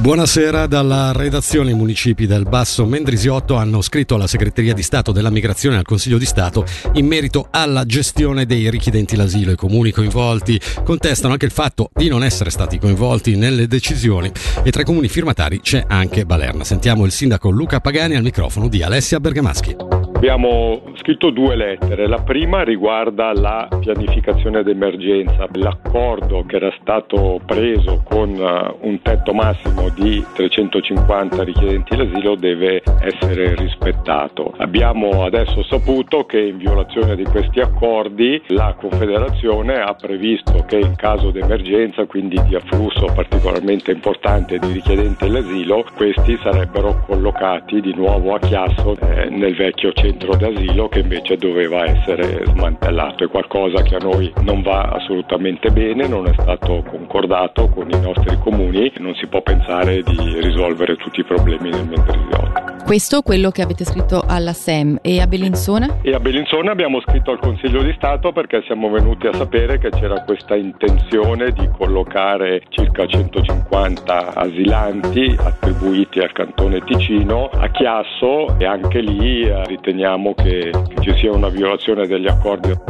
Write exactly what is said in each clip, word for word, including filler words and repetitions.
Buonasera dalla redazione. I municipi del Basso Mendrisiotto hanno scritto alla Segreteria di Stato della Migrazione e al Consiglio di Stato in merito alla gestione dei richiedenti l'asilo. I comuni coinvolti contestano anche il fatto di non essere stati coinvolti nelle decisioni e tra i comuni firmatari c'è anche Balerna. Sentiamo il sindaco Luca Pagani al microfono di Alessia Bergamaschi. Abbiamo scritto due lettere. La prima riguarda la pianificazione d'emergenza. L'accordo che era stato preso con un tetto massimo di trecentocinquanta richiedenti l'asilo deve essere rispettato. Abbiamo adesso saputo che in violazione di questi accordi la Confederazione ha previsto che in caso d'emergenza, quindi di afflusso particolarmente importante di richiedenti l'asilo, questi sarebbero collocati di nuovo a Chiasso eh, nel vecchio centro d'asilo che invece doveva essere smantellato. È qualcosa che a noi non va assolutamente bene, non è stato concordato con i nostri comuni e non si può pensare di risolvere tutti i problemi nel Mendrisiotto. Questo quello che avete scritto alla S E M. E a Bellinzona? E a Bellinzona abbiamo scritto al Consiglio di Stato perché siamo venuti a sapere che c'era questa intenzione di collocare circa centocinquanta asilanti attribuiti al Cantone Ticino a Chiasso e anche lì riteniamo che, che ci sia una violazione degli accordi.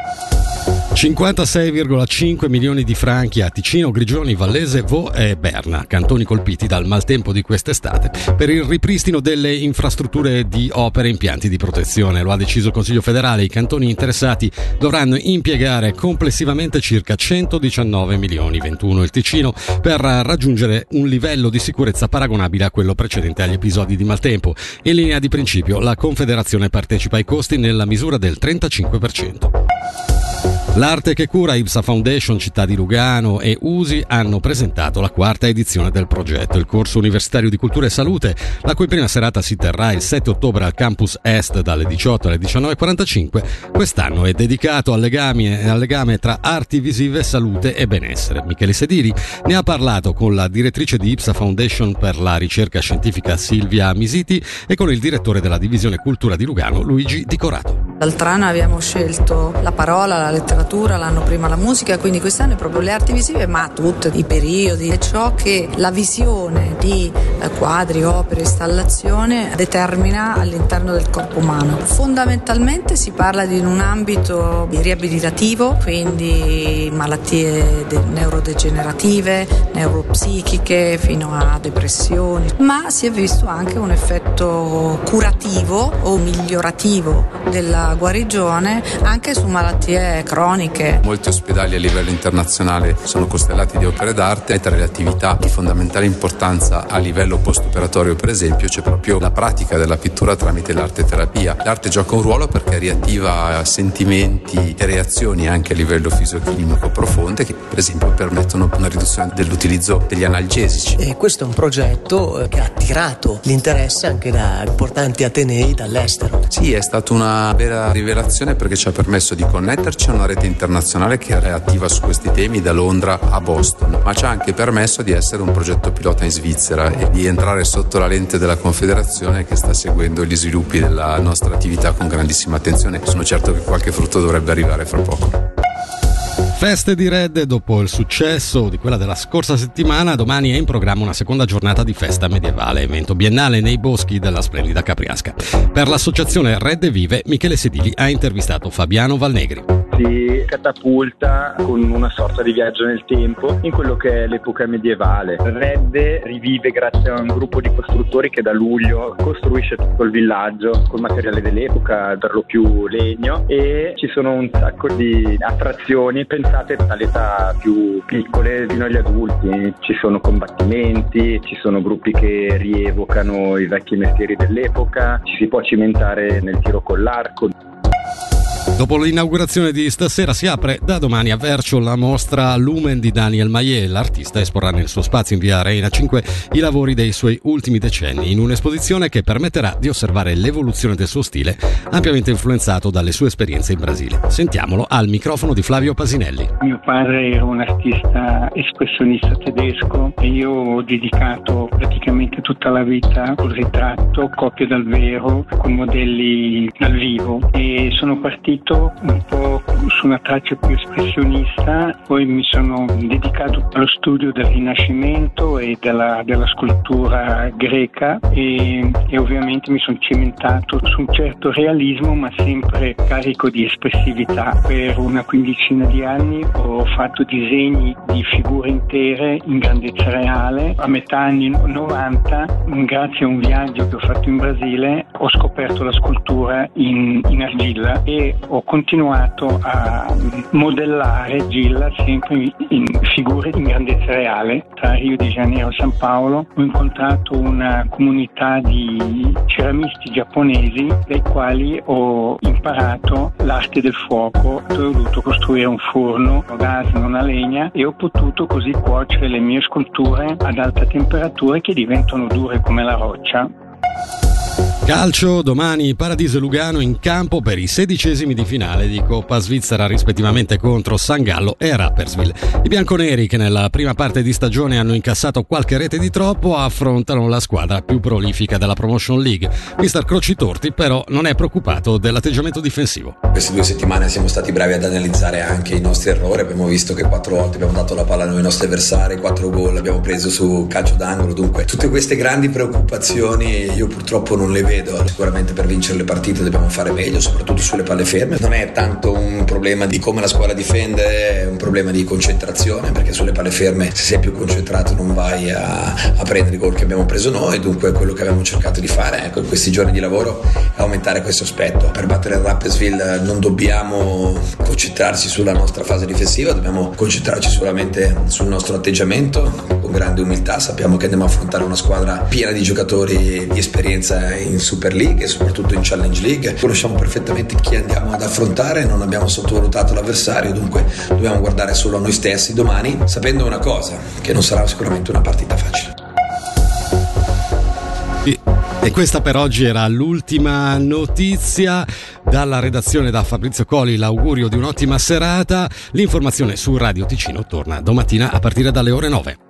cinquantasei virgola cinque milioni di franchi a Ticino, Grigioni, Vallese, Vo e Berna, cantoni colpiti dal maltempo di quest'estate, per il ripristino delle infrastrutture di opere e impianti di protezione. Lo ha deciso il Consiglio federale. I cantoni interessati dovranno impiegare complessivamente circa centodiciannove milioni, ventuno il Ticino, per raggiungere un livello di sicurezza paragonabile a quello precedente agli episodi di maltempo. In linea di principio, la Confederazione partecipa ai costi nella misura del trentacinque per cento. L'Arte che cura, I B S A Foundation, Città di Lugano e U S I hanno presentato la quarta edizione del progetto, il corso universitario di cultura e salute, la cui prima serata si terrà il sette ottobre al campus Est dalle diciotto alle diciannove e quarantacinque. Quest'anno è dedicato al legame, al legame tra arti visive, salute e benessere. Michele Sedili ne ha parlato con la direttrice di I B S A Foundation per la ricerca scientifica Silvia Misiti e con il direttore della divisione cultura di Lugano Luigi Di Corato. L'altro anno abbiamo scelto la parola, la letteratura, l'anno prima la musica, quindi quest'anno è proprio le arti visive, ma tutti i periodi, è ciò che la visione di quadri, opere, installazione determina all'interno del corpo umano. Fondamentalmente si parla di un ambito riabilitativo, quindi malattie de- neurodegenerative, neuropsichiche, fino a depressioni, ma si è visto anche un effetto curativo o migliorativo della guarigione anche su malattie croniche. Molti ospedali a livello internazionale sono costellati di opere d'arte e tra le attività di fondamentale importanza a livello post-operatorio, per esempio, c'è proprio la pratica della pittura tramite l'arte terapia. L'arte gioca un ruolo perché riattiva sentimenti e reazioni anche a livello fisioclinico profonde che, per esempio, permettono una riduzione dell'utilizzo degli analgesici. E questo è un progetto che ha attirato l'interesse anche da importanti atenei dall'estero. Sì, è stata una vera rivelazione perché ci ha permesso di connetterci a una rete internazionale che era attiva su questi temi da Londra a Boston, ma ci ha anche permesso di essere un progetto pilota in Svizzera e di entrare sotto la lente della Confederazione che sta seguendo gli sviluppi della nostra attività con grandissima attenzione. Sono certo che qualche frutto dovrebbe arrivare fra poco. Feste di Red. Dopo il successo di quella della scorsa settimana, domani è in programma una seconda giornata di festa medievale, evento biennale nei boschi della splendida Capriasca. Per l'associazione Red Vive, Michele Sedili ha intervistato Fabiano Valnegri. Si catapulta con una sorta di viaggio nel tempo in quello che è l'epoca medievale. Red rivive grazie a un gruppo di costruttori che da luglio costruisce tutto il villaggio con materiale dell'epoca, per lo più legno, e ci sono un sacco di attrazioni pensate all'età più piccole fino agli adulti. Ci sono combattimenti, ci sono gruppi che rievocano i vecchi mestieri dell'epoca, ci si può cimentare nel tiro con l'arco. Dopo l'inaugurazione di stasera si apre da domani a Vercio la mostra Lumen di Daniel Maillet. L'artista esporrà nel suo spazio in via Reina cinque i lavori dei suoi ultimi decenni in un'esposizione che permetterà di osservare l'evoluzione del suo stile, ampiamente influenzato dalle sue esperienze in Brasile. Sentiamolo al microfono di Flavio Pasinelli. Mio padre era un artista espressionista tedesco e io ho dedicato praticamente tutta la vita al ritratto, copie dal vero, con modelli dal vivo, e sono partito partito un po' su una traccia più espressionista, poi mi sono dedicato allo studio del Rinascimento e della, della scultura greca e, e ovviamente mi sono cimentato su un certo realismo, ma sempre carico di espressività. Per una quindicina di anni ho fatto disegni di figure intere in grandezza reale. A metà anni novanta, grazie a un viaggio che ho fatto in Brasile, ho scoperto la scultura in, in argilla e ho continuato a modellare gilla sempre in figure in grandezza reale. Tra Rio de Janeiro e San Paolo ho incontrato una comunità di ceramisti giapponesi dai quali ho imparato l'arte del fuoco. Ho dovuto costruire un forno a gas, non a legna, e ho potuto così cuocere le mie sculture ad alta temperatura che diventano dure come la roccia. Calcio, domani Paradiso e Lugano in campo per i sedicesimi di finale di Coppa Svizzera, rispettivamente contro San Gallo e Rapperswil. I bianconeri, che nella prima parte di stagione hanno incassato qualche rete di troppo, affrontano la squadra più prolifica della Promotion League. Mister Crocitorti però non è preoccupato dell'atteggiamento difensivo. Queste due settimane siamo stati bravi ad analizzare anche i nostri errori. Abbiamo visto che quattro volte abbiamo dato la palla ai nostri avversari, quattro gol abbiamo preso su calcio d'angolo. Dunque tutte queste grandi preoccupazioni io purtroppo non le vedo. Sicuramente per vincere le partite dobbiamo fare meglio, soprattutto sulle palle ferme. Non è tanto un problema di come la squadra difende, è un problema di concentrazione, perché sulle palle ferme se sei più concentrato non vai a, a prendere i gol che abbiamo preso noi. Dunque quello che abbiamo cercato di fare, ecco, in questi giorni di lavoro è aumentare questo aspetto. Per battere il Rapperswil non dobbiamo concentrarci sulla nostra fase difensiva, dobbiamo concentrarci solamente sul nostro atteggiamento con grande umiltà. Sappiamo che andiamo a affrontare una squadra piena di giocatori di esperienza in Super League e soprattutto in Challenge League. Conosciamo perfettamente chi andiamo ad affrontare, non abbiamo sottovalutato l'avversario, dunque dobbiamo guardare solo a noi stessi domani, sapendo una cosa, che non sarà sicuramente una partita facile. E questa per oggi era l'ultima notizia. Dalla redazione, da Fabrizio Coli, l'augurio di un'ottima serata. L'informazione su Radio Ticino torna domattina a partire dalle ore nove.